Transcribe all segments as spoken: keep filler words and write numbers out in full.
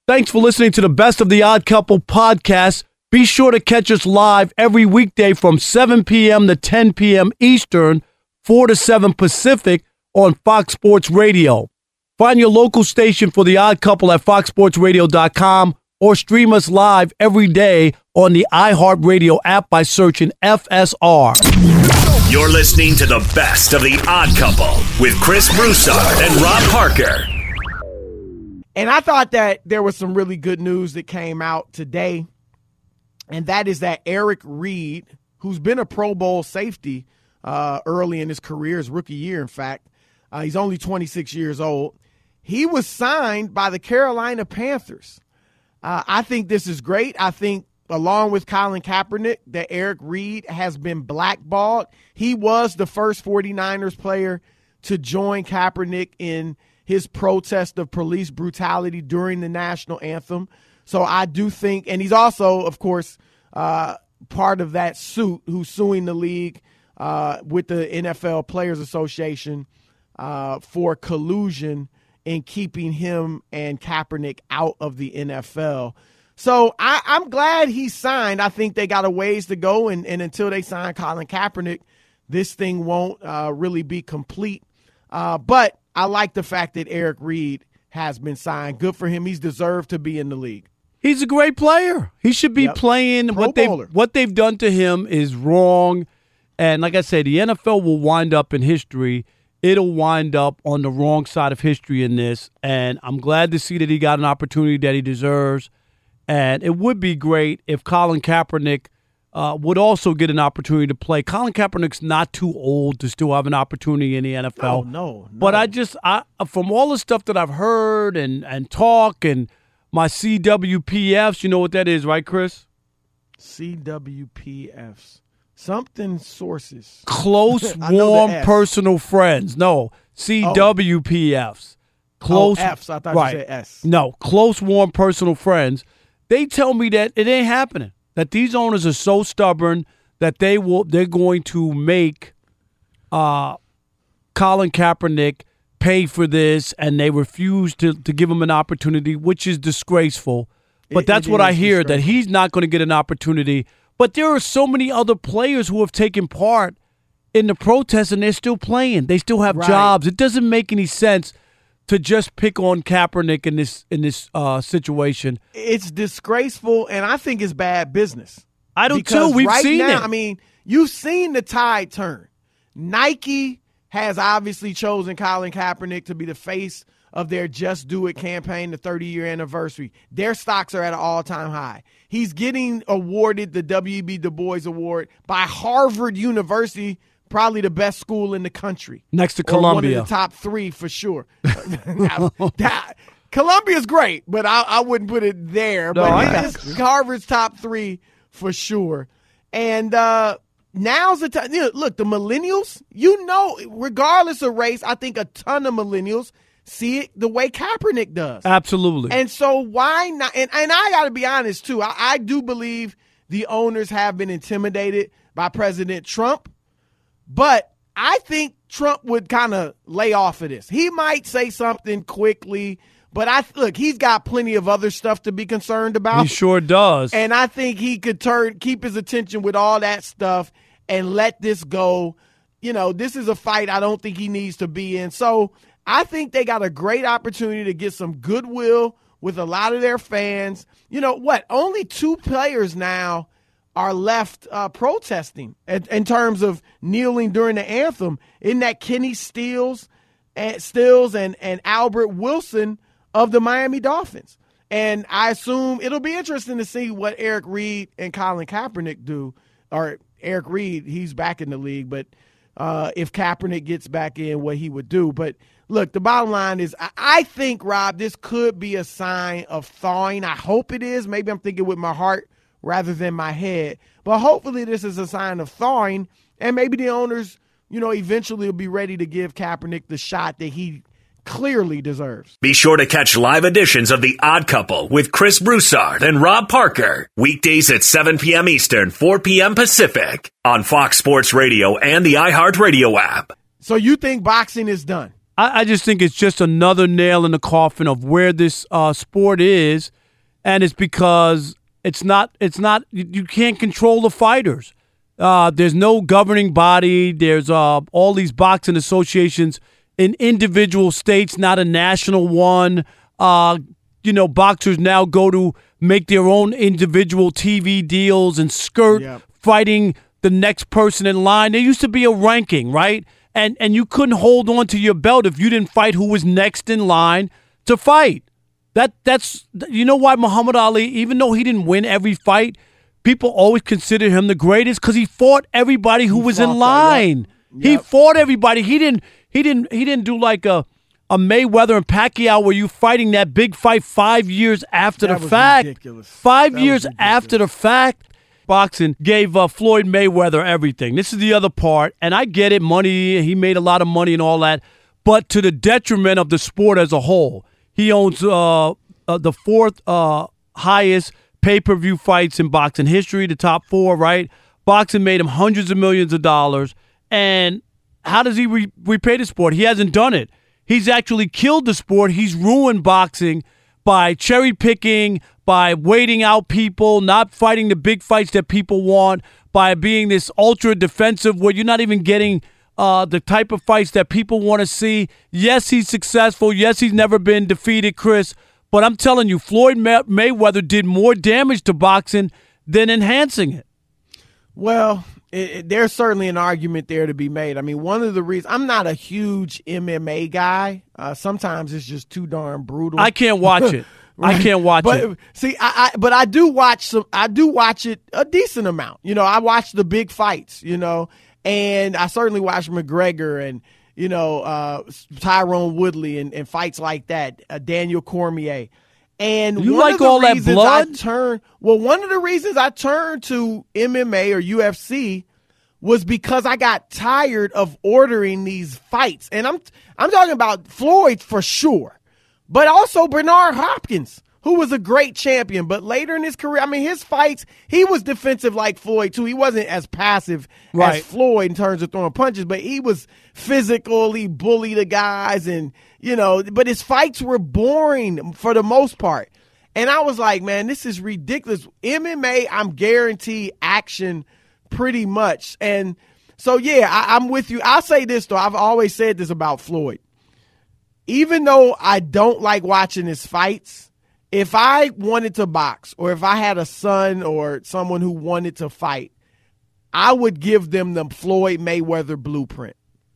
Thanks for listening to the Best of the Odd Couple podcast. Be sure to catch us live every weekday from seven p.m. to ten p.m. Eastern, four to seven Pacific on Fox Sports Radio. Find your local station for The Odd Couple at fox sports radio dot com or stream us live every day on the iHeartRadio app by searching F S R. You're listening to the Best of the Odd Couple with Chris Broussard and Rob Parker. And I thought that there was some really good news that came out today, and that is that Eric Reid, who's been a Pro Bowl safety uh, early in his career, his rookie year, in fact, uh, he's only twenty-six years old. He was signed by the Carolina Panthers. Uh, I think this is great. I think, along with Colin Kaepernick, that Eric Reid has been blackballed. He was the first 49ers player to join Kaepernick in his protest of police brutality during the national anthem. So I do think, and he's also, of course, uh, part of that suit who's suing the league uh, with the N F L Players Association uh, for collusion in keeping him and Kaepernick out of the N F L. So I, I'm glad he signed. I think they got a ways to go, and, and until they sign Colin Kaepernick, this thing won't uh, really be complete. Uh, but I like the fact that Eric Reid has been signed. Good for him. He's deserved to be in the league. He's a great player. He should be yep. playing. Pro what they bowler. what they've done to him is wrong. And like I said, the N F L will wind up in history. It'll wind up on the wrong side of history in this. And I'm glad to see that he got an opportunity that he deserves. And it would be great if Colin Kaepernick uh, would also get an opportunity to play. Colin Kaepernick's not too old to still have an opportunity in the N F L. No, no, no. But I just, I, from all the stuff that I've heard and, and talk and my C W P Fs, you know what that is, right, Chris? C W P Fs. Something sources. Close, warm, personal friends. No, C W P Fs. Close. Oh, Fs. I thought right. you said S. No, close, warm, personal friends. They tell me that it ain't happening. That these owners are so stubborn that they will. They're going to make uh, Colin Kaepernick pay for this, and they refuse to, to give him an opportunity, which is disgraceful. But it, that's it what I hear, that he's not going to get an opportunity. But there are so many other players who have taken part in the protests, and they're still playing. They still have right. jobs. It doesn't make any sense to just pick on Kaepernick in this in this uh, situation. It's disgraceful, and I think it's bad business. I do because too. We've right seen now, it. I mean, you've seen the tide turn. Nike has obviously chosen Colin Kaepernick to be the face of their Just Do It campaign, the thirty-year anniversary. Their stocks are at an all-time high. He's getting awarded the W E B Du Bois Award by Harvard University, probably the best school in the country. Next to or Columbia. One of the top three for sure. now, that, Columbia's great, but I, I wouldn't put it there. No, but I it is Harvard's top three for sure. And uh, now's the time. You know, look, the millennials, you know, regardless of race, I think a ton of millennials see it the way Kaepernick does. Absolutely. And so why not? And, and I got to be honest, too. I, I do believe the owners have been intimidated by President Trump. But I think Trump would kind of lay off of this. He might say something quickly, but I look, he's got plenty of other stuff to be concerned about. He sure does. And I think he could turn, keep his attention with all that stuff and let this go. You know, this is a fight I don't think he needs to be in. So I think they got a great opportunity to get some goodwill with a lot of their fans. You know what? Only two players now are left uh, protesting in, in terms of kneeling during the anthem. Isn't that Kenny Stills and Stills and, and Albert Wilson of the Miami Dolphins? And I assume it'll be interesting to see what Eric Reid and Colin Kaepernick do. Or Eric Reid, he's back in the league, but uh, if Kaepernick gets back in, what he would do. But look, the bottom line is I, I think, Rob, this could be a sign of thawing. I hope it is. Maybe I'm thinking with my heart rather than my head. But hopefully this is a sign of thawing, and maybe the owners, you know, eventually will be ready to give Kaepernick the shot that he clearly deserves. Be sure to catch live editions of The Odd Couple with Chris Broussard and Rob Parker. Weekdays at seven p.m. Eastern, four p.m. Pacific on Fox Sports Radio and the iHeartRadio app. So you think boxing is done? I, I just think it's just another nail in the coffin of where this uh, sport is, and it's because it's not. It's not. You, you can't control the fighters. Uh, there's no governing body. There's uh, all these boxing associations in individual states, not a national one. Uh, you know, boxers now go to make their own individual T V deals and skirt Yep. fighting the next person in line. There used to be a ranking, right? And and you couldn't hold on to your belt if you didn't fight who was next in line to fight. That that's you know why Muhammad Ali, even though he didn't win every fight, people always consider him the greatest because he fought everybody who He was fought in that, line. yep. He Yep. fought everybody. He didn't he didn't he didn't do like a a Mayweather and Pacquiao where you fighting that big fight five years after That the was fact. ridiculous. Five That was years ridiculous. after the fact. Boxing gave uh, Floyd Mayweather everything. This is the other part, and I get it, money, he made a lot of money and all that, but to the detriment of the sport as a whole. He owns uh, uh, the fourth uh, highest pay-per-view fights in boxing history, the top four, right? Boxing made him hundreds of millions of dollars, and how does he re- repay the sport? He hasn't done it. He's actually killed the sport. He's ruined boxing by cherry picking, by waiting out people, not fighting the big fights that people want, by being this ultra defensive where you're not even getting uh, the type of fights that people want to see. Yes, he's successful. Yes, he's never been defeated, Chris. But I'm telling you, Floyd May- Mayweather did more damage to boxing than enhancing it. Well, it, it, there's certainly an argument there to be made. I mean, one of the reasons I'm not a huge M M A guy. Uh, sometimes it's just too darn brutal. I can't watch it. Right. I can't watch but, it. See, I, I but I do watch some. I do watch it a decent amount. You know, I watch the big fights. You know, and I certainly watch McGregor and you know uh, Tyrone Woodley and, and fights like that. Uh, Daniel Cormier. And You one like of the all that reasons blood? I turned well, one of the reasons I turned to M M A or U F C was because I got tired of ordering these fights, and I'm I'm talking about Floyd for sure. But also Bernard Hopkins, who was a great champion. But later in his career, I mean, his fights, he was defensive like Floyd, too. He wasn't as passive Right. as Floyd in terms of throwing punches, but he was physical. He bullied the guys and, you know, but his fights were boring for the most part. And I was like, man, this is ridiculous. M M A, I'm guaranteed action pretty much. And so, yeah, I, I'm with you. I'll say this, though. I've always said this about Floyd. Even though I don't like watching his fights, if I wanted to box or if I had a son or someone who wanted to fight, I would give them the Floyd Mayweather blueprint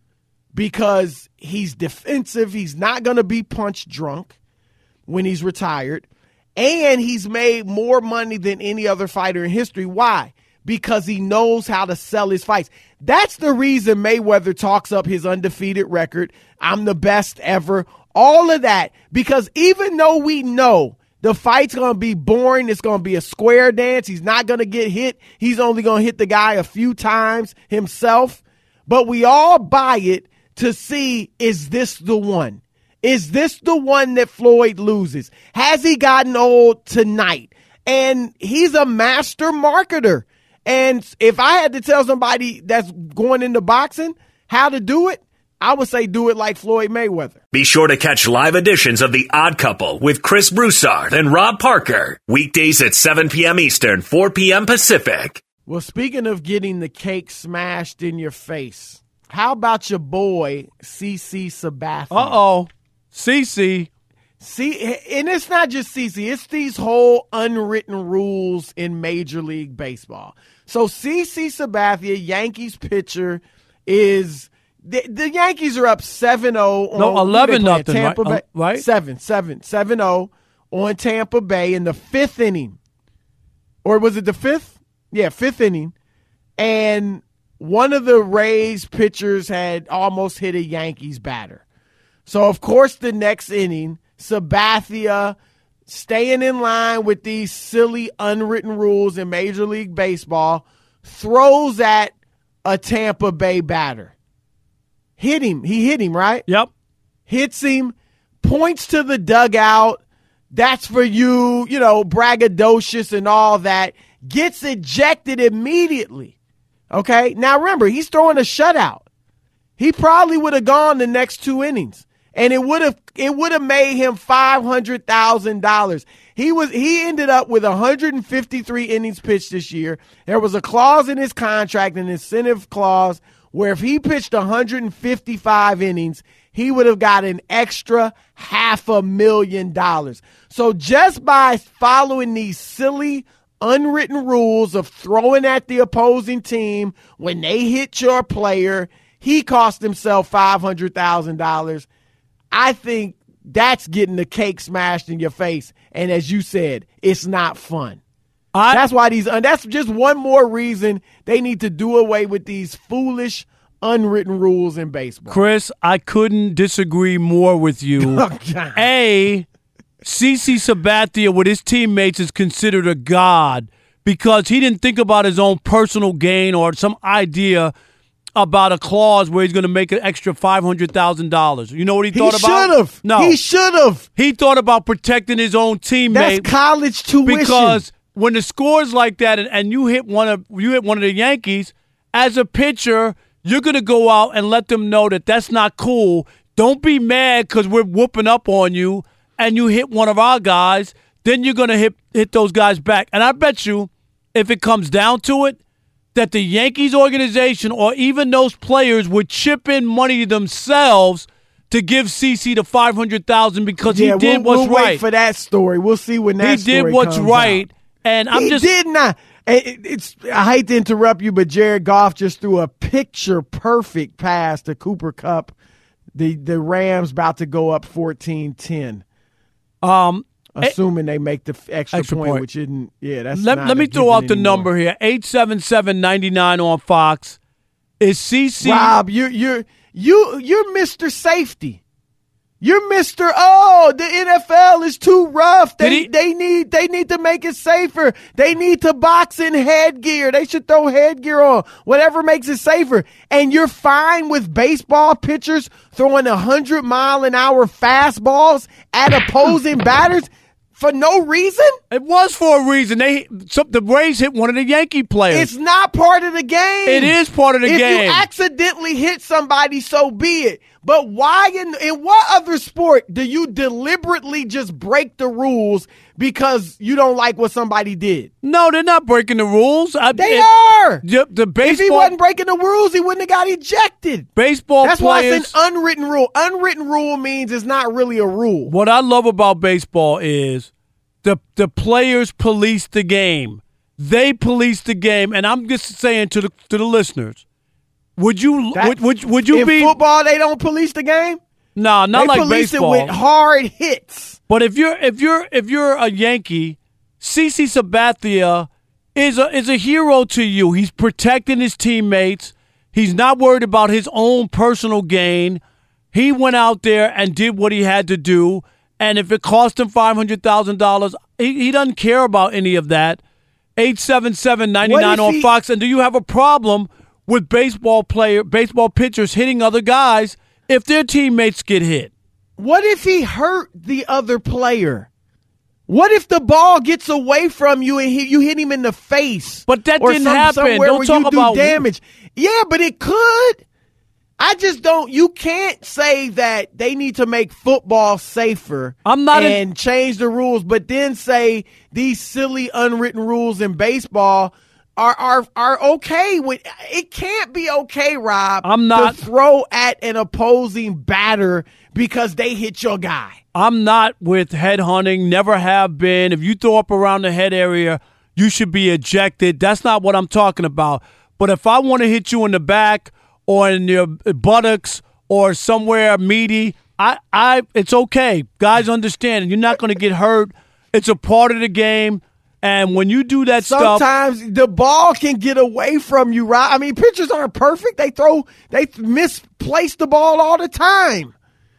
because he's defensive. He's not going to be punch drunk when he's retired. And he's made more money than any other fighter in history. Why? Because he knows how to sell his fights. That's the reason Mayweather talks up his undefeated record. I'm the best ever. All of that. Because even though we know the fight's going to be boring, it's going to be a square dance, he's not going to get hit. He's only going to hit the guy a few times himself. But we all buy it to see, is this the one? Is this the one that Floyd loses? Has he gotten old tonight? And he's a master marketer. And if I had to tell somebody that's going into boxing how to do it, I would say do it like Floyd Mayweather. Be sure to catch live editions of The Odd Couple with Chris Broussard and Rob Parker. Weekdays at seven p.m. Eastern, four p.m. Pacific. Well, speaking of getting the cake smashed in your face, how about your boy, C C Sabathia? Uh-oh. Cece. See, and it's not just C C, it's these whole unwritten rules in Major League Baseball. So C C Sabathia, Yankees pitcher, is the, the Yankees are up seven oh on No, eleven who they playing? nothing, Tampa right? Bay, Uh, right? Seven, seven, seven oh on Tampa Bay in the fifth inning. Or was it the fifth? Yeah, fifth inning. And one of the Rays pitchers had almost hit a Yankees batter. So, of course, the next inning, Sabathia, staying in line with these silly unwritten rules in Major League Baseball, throws at a Tampa Bay batter. Hit him. He hit him, right? Yep. Hits him, points to the dugout. That's for you, you know, braggadocious and all that. Gets ejected immediately. Okay? Now, remember, he's throwing a shutout. he probably would have gone the next two innings. And it would have it would have made him five hundred thousand dollars. He was he ended up with one hundred fifty-three innings pitched this year. There was a clause in his contract, an incentive clause, where if he pitched one hundred fifty-five innings, he would have got an extra half a million dollars. So just by following these silly, unwritten rules of throwing at the opposing team when they hit your player, he cost himself five hundred thousand dollars. I think that's getting the cake smashed in your face. And as you said, it's not fun. I, that's why these, uh, that's just one more reason they need to do away with these foolish, unwritten rules in baseball. Chris, I couldn't disagree more with you. Oh, God. A, CeCe Sabathia with his teammates is considered a god because he didn't think about his own personal gain or some idea about a clause where he's going to make an extra five hundred thousand dollars. You know what he, he thought about? He should have. No. He should have. He thought about protecting his own teammate. That's college tuition. Because when the score's like that and, and you hit one of you hit one of the Yankees, as a pitcher, you're going to go out and let them know that that's not cool. Don't be mad because we're whooping up on you and you hit one of our guys. Then you're going to hit hit those guys back. And I bet you, if it comes down to it, that the Yankees organization or even those players would chip in money themselves to give CeCe the five hundred thousand dollars because yeah, he did we'll, what's we'll right. Wait for that story. We'll see when that he story did what's comes right, out. and I'm he just did not. It, it's I hate to interrupt you, but Jared Goff just threw a picture perfect pass to Cooper Kupp. The the Rams about to go up fourteen ten. Um. Assuming they make the extra, extra point, point, which isn't, yeah, that's let, not let me throw out the anymore. number here: eight seven seven nine nine on Fox. Is CeCe Rob? You you you you're Mister Safety. You're Mister Oh, the N F L is too rough. They he, they need they need to make it safer. They need to box in headgear. They should throw headgear on. Whatever makes it safer. And you're fine with baseball pitchers throwing a hundred mile an hour fastballs at opposing batters for no reason? It was for a reason. They so the Rays hit one of the Yankee players. It's not part of the game. It is part of the if game. If you accidentally hit somebody, so be it. But why in in what other sport do you deliberately just break the rules because you don't like what somebody did? No, they're not breaking the rules. I, they it, are. The, the baseball, if he wasn't breaking the rules, he wouldn't have got ejected. Baseball That's players, why it's an unwritten rule. Unwritten rule means it's not really a rule. What I love about baseball is the the players police the game. They police the game, and I'm just saying to the to the listeners. Would you That, would, would would you in be football? They don't police the game. No, nah, not they like police baseball. it with hard hits. But if you're if you're if you're a Yankee, CeCe Sabathia is a is a hero to you. He's protecting his teammates. He's not worried about his own personal gain. He went out there and did what he had to do. And if it cost him five hundred thousand dollars, he, he doesn't care about any of that. eight seven seven, nine nine on he, Fox. And do you have a problem with baseball player, baseball pitchers hitting other guys if their teammates get hit? What if he hurt the other player? What if the ball gets away from you and he, you hit him in the face? But that or didn't some, happen. Somewhere Don't where talk you about do damage. Yeah, but it could. I just don't. You can't say that they need to make football safer. I'm not and in, change the rules, but then say these silly unwritten rules in baseball are are are okay with. It can't be okay, Rob. I'm not to throw at an opposing batter because they hit your guy. I'm not with head hunting. Never have been. If you throw up around the head area, you should be ejected. That's not what I'm talking about. But if I want to hit you in the back or in your buttocks or somewhere meaty, I, I, it's okay. Guys understand. You're not going to get hurt. It's a part of the game. And when you do that Sometimes stuff, the ball can get away from you, right? I mean, pitchers aren't perfect. They throw, they misplace the ball all the time.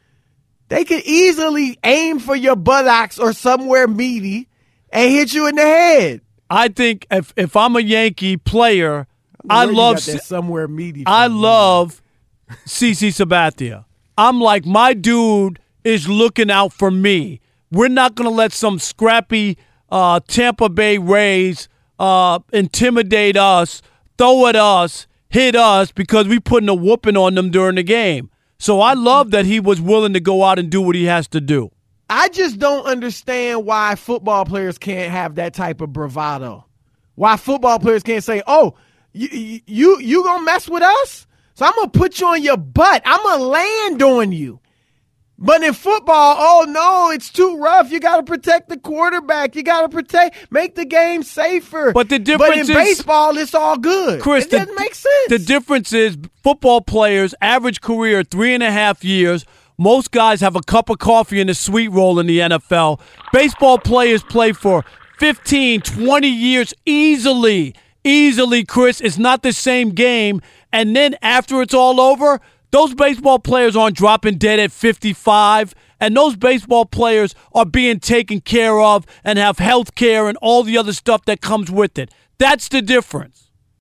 They could easily aim for your buttocks or somewhere meaty and hit you in the head. I think if if I'm a Yankee player, I love somewhere meaty. I love CeCe Sabathia. I'm like, my dude is looking out for me. We're not going to let some scrappy uh, Tampa Bay Rays uh, intimidate us, throw at us, hit us because we putting a whooping on them during the game. So I love that he was willing to go out and do what he has to do. I just don't understand why football players can't have that type of bravado. Why football players can't say, oh, you you, you going to mess with us? So I'm going to put you on your butt. I'm going to land on you. But in football, oh, no, it's too rough. You got to protect the quarterback. You got to protect, make the game safer. But the difference But in is, baseball, it's all good. Chris, it the, doesn't make sense. The difference is football players, average career, three and a half years. Most guys have a cup of coffee and a sweet roll in the N F L. Baseball players play for fifteen, twenty years easily. Easily, Chris. It's not the same game. And then after it's all over, those baseball players aren't dropping dead at fifty-five, and those baseball players are being taken care of and have health care and all the other stuff that comes with it. That's the difference.